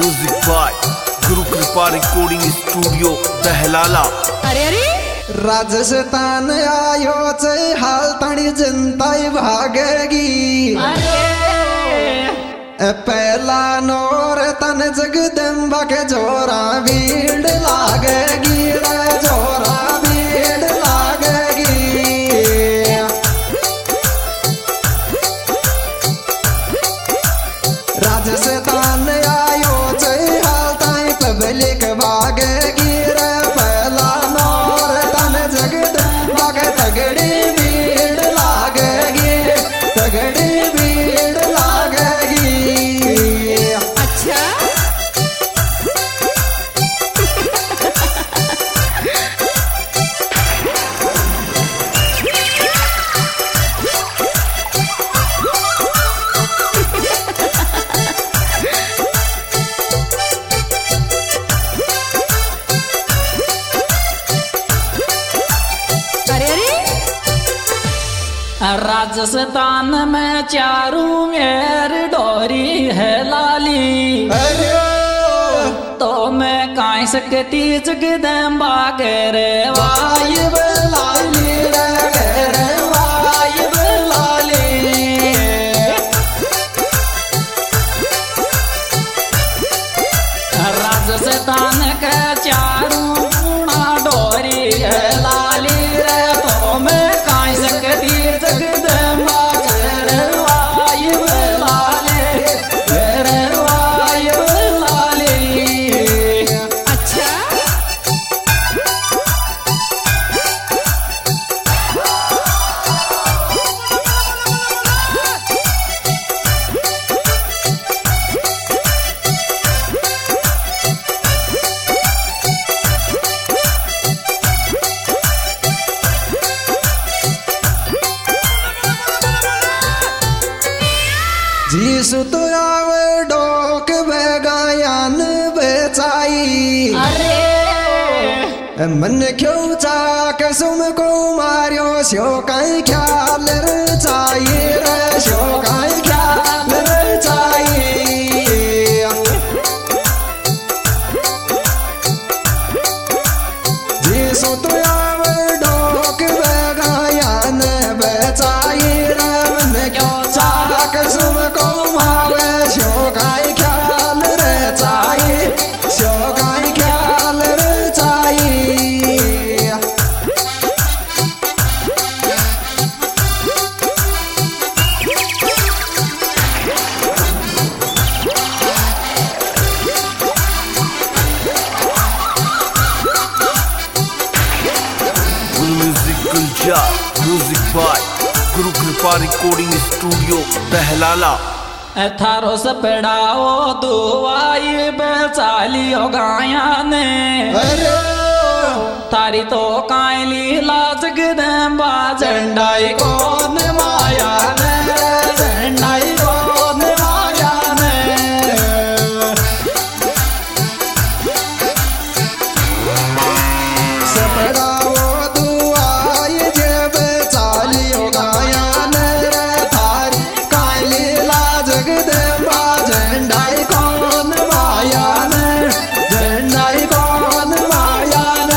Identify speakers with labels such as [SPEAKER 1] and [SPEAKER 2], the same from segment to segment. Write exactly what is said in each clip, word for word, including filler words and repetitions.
[SPEAKER 1] Music by गुरु कृपा recording studio दहलाला।
[SPEAKER 2] अरे अरे
[SPEAKER 3] राजस्थान आयो चे हाल तणी जनताई भागेगी। पहला नोर तन जगदम्बा के जोरा भीड़ लागेगी, जोरा भीड़ लागेगी। राजस्थान आयो चे हाल ताई पब्लिक भागेगी रे। पहला नोर तन जगदम्बा के तगड़ी भीड़ लागेगी, तगड़ी भीड़ लागेगी।
[SPEAKER 2] अच्छा
[SPEAKER 4] राजस्थान में चारों मेर डोरी है लाली।
[SPEAKER 3] अरे
[SPEAKER 4] तो मैं काई सकती जगदम्बा के रे
[SPEAKER 3] वाइब लाली रे रे वाइब लाली।
[SPEAKER 4] राजस्थान के चारों पूना डोरी है लाली रे। तो मैं काई सकती जगदम्बा के रे वाइब लाली, रे वाइब लाली।
[SPEAKER 2] अच्छा
[SPEAKER 3] जीसु तो आवे डोक बेगायान बेचाई।
[SPEAKER 4] अरे
[SPEAKER 3] मन क्यों चाक सुम को मारियो शो काई ख्याल रचाई रे, शो काई ख्याल रचाई। जीसु तो आवे डोक बेगायान बेचाई रे। मन क्यों चाक सुम को मारे शो काई ख्याल रचाई, शो काई ख्याल रचाई।
[SPEAKER 1] गुरु म्यूजिक गुलजा म्यूजिक बाय गुरु कृपा रिकॉर्डिंग स्टूडियो दहलाला।
[SPEAKER 4] थारो से पेड़ाओ दुआई बेचालियो गाया ने।
[SPEAKER 3] अरे
[SPEAKER 4] तारी तो कायली लाज जगदम्बा झंडाई कौन माया ने, झंडाई कौन माया ने।
[SPEAKER 3] सपड़ाओ दुआई जब चालियो गायन रे। थारी काली लाज जगदम्बा झंडाई कौन माया ने, झंडाई कौन माया ने।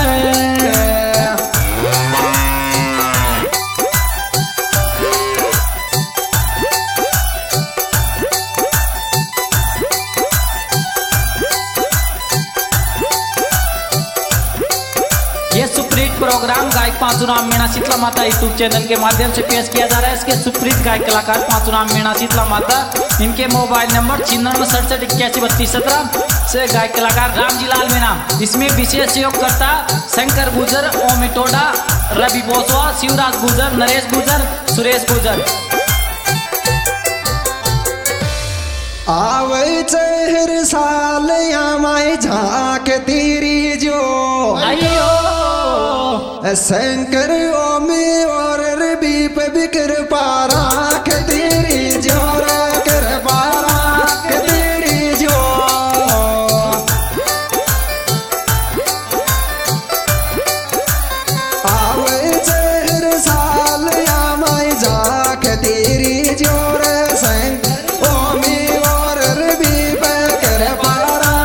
[SPEAKER 4] ये सुप्रीत प्रोग्राम गायक पांचुराम मीणा शीतला माता यूट्यूब चैनल के माध्यम से पेश किया जा रहा है। इसके सुप्रीत गायक कलाकार पांचुराम मीणा शीतला माता, इनके मोबाइल नंबर छिन्नवे सड़सठ इक्यासी बत्तीस सत्रह से गायक कलाकार रामजीलाल मीणा। इसमें विशेष सहयोगकर्ता शंकर गुजर, ओमी टोडा, रवि बोसवा, शिवराज गुजर, नरेश गुजर, सुरेश गुजर।
[SPEAKER 3] आवे चेहर साल या माई झांक तेरी जो।
[SPEAKER 4] आइयो
[SPEAKER 3] शंकर ओमी और रवि पे भी कृपा राख तेरी जो रे, कृपा राख तेरी जो। आवे चेहर साल या माई झांक तेरी जो रे। शंकर ओमी और रवि पे कृपा राख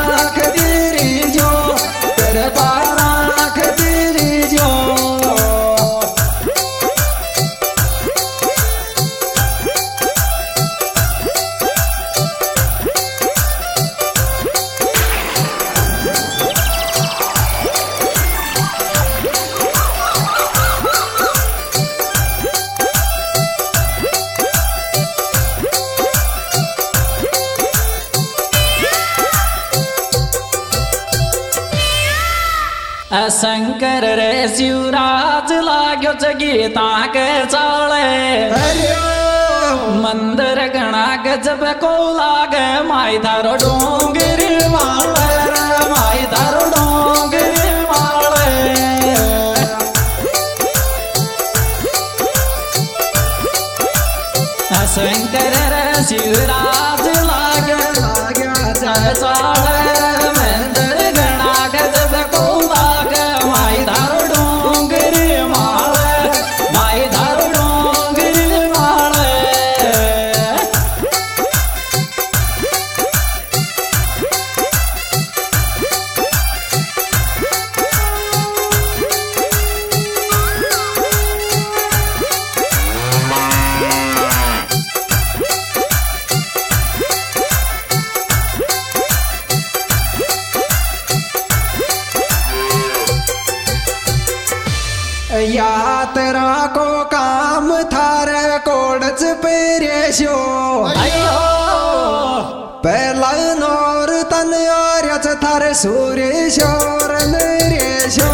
[SPEAKER 4] शंकर रे शिवराज लाग्यो च गीता के चाले मंदिर गणा गजब को लागे माई धारो डोंगर माले माई धारो डोंगर माले शंकर रे शिवराज लागे लाग्यो च चाले मंदिर गणा गजब को लागे माई धारो डोंगर माले माई धारो डोंगर माले
[SPEAKER 3] यात्रा को काम थारे कोडच पेरेशो पहला नौर तन और थारे सूर्य शोर नरेशो